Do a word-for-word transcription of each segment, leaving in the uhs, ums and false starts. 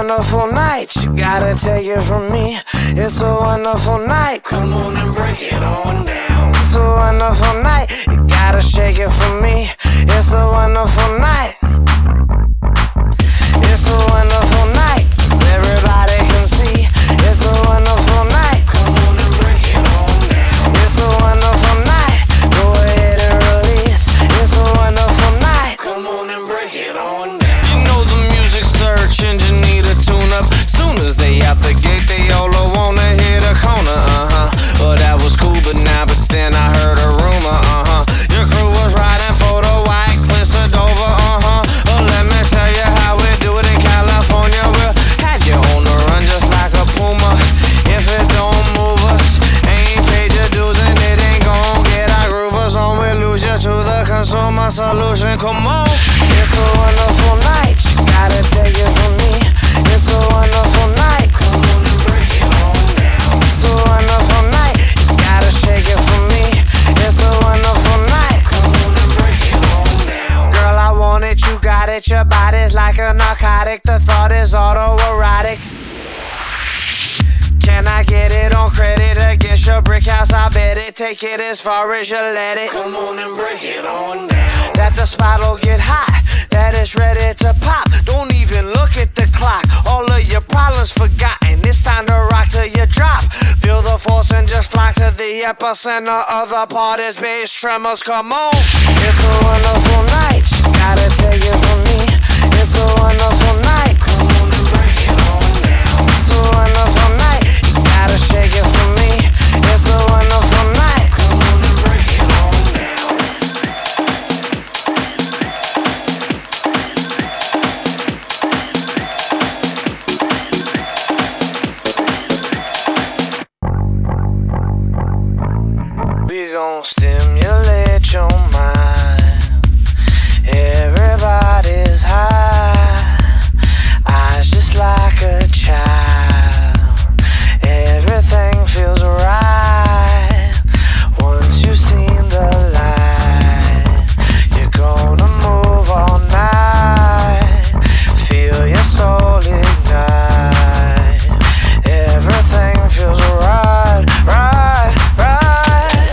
wonderful night, you gotta take it from me. It's a wonderful night, come on and break it on down. It's a wonderful night, you gotta shake it for me. It's a wonderful night. It's a wonderful night, everybody can see. It's a wonderful night, come on and break it on down. It's a wonderful night, go ahead and release. It's a wonderful night, come on and break it on down. You know the music search engine need a tune-up. Soon as they out the gate, they all wanna hit a corner, uh-huh. Well, that was cool, but now, but then I heard a rumor, uh-huh. Your crew was riding for the white cliffs of Dover, uh-huh. Well, let me tell you how we do it in California. We'll have you on the run just like a puma. If it don't move us, ain't paid your dues and it ain't gon' get our groovers on. We lose you to the consumer solution, come on. It's a wonderful night, you gotta take it from me. It's a wonderful night, come on and break it on down. It's a wonderful night, you gotta shake it for me. It's a wonderful night, come on and break it on down. Girl, I want it, you got it, your body's like a narcotic. The thought is autoerotic. Can I get it on credit against your brick house? I bet it, take it as far as you let it. Come on and break it on down. That the spot'll get hot, that it's ready to pop. Don't even look at the clock, all of your problems forgotten. It's time to rock till you drop. Feel the force and just flock to the epicenter of the party's bass tremors, come on. It's a wonderful night, you gotta take it from me. It's a wonderful night, come on and break it on down. It's a wonderful night, you gotta shake it for me. It's a wonderful night, come on and break it on down. We gon' stimulate your mind. Everybody's high, eyes just like a child. Everything feels right once you've seen the light. You're gonna move all night, feel your soul ignite. Everything feels right, right, right.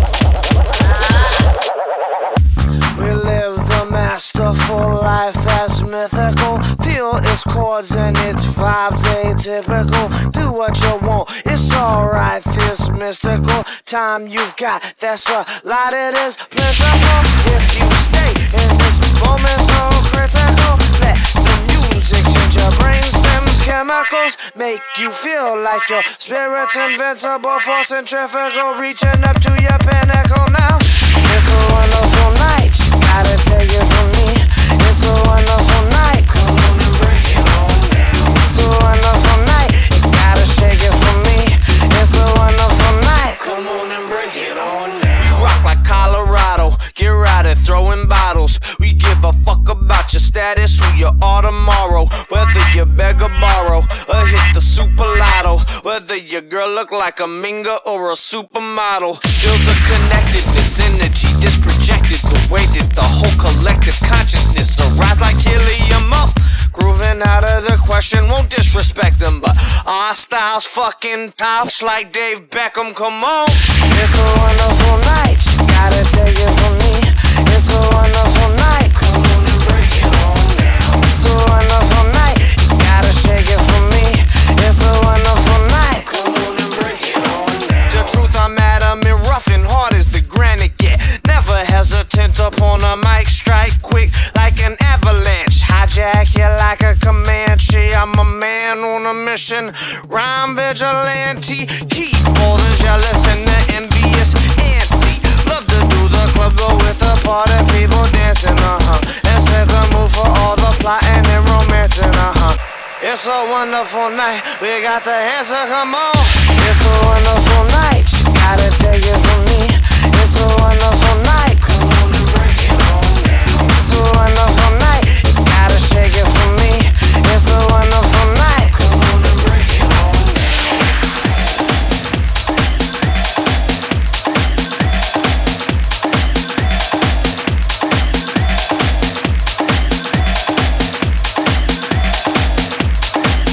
We live the masterful life that's mythical. Feel its chords and its vibes atypical. Do what you want, it's alright. This mystical time you've got, that's a lot, it is plentiful. If you stay in this moment so critical, let the music change your brain stems, chemicals make you feel like your spirit's invincible, force centrifugal, reaching up to your pinnacle now. It's a wonderful night, you gotta take it from me. It's a wonderful night, come on and break it on down. It's a wonderful night, you gotta shake it for me. It's a wonderful night, come on and break it on down. We rock like Colorado, get routed, throwing bottles. We give a fuck about your status, who you are tomorrow. Whether you beg or borrow, or hit the super lotto. Whether your girl look like a minga or a supermodel. Feel the connectedness, energy that's projected. The way that the whole collective consciousness arise like helium up. Grooving out of the question, won't disrespect them, but our style's fucking tops like Dave Beckham, come on. It's a wonderful night, you gotta take it from me. It's a wonderful night, come on and break it on down. It's a wonderful night, you gotta shake it for me. It's a wonderful night, come on and break it on down. The truth, I'm Adam and rough and hard as the granite get. Never hesitant upon a mic, strike quick like an avalanche. Hijack you like a Comanche. I'm a man on a mission, rhyme vigilante. Keep all the jealous and the envious antsy. Love to do the club, go with the party people dancing, uh-huh. And set the mood for all the plotting and romancing, uh-huh. It's a wonderful night, we got the answer, come on. It's a wonderful night, you gotta take it from me. It's a wonderful night, come on and break it on down. It's a wonderful night, you gotta shake it for me. It's a wonderful night, come on and break it on down.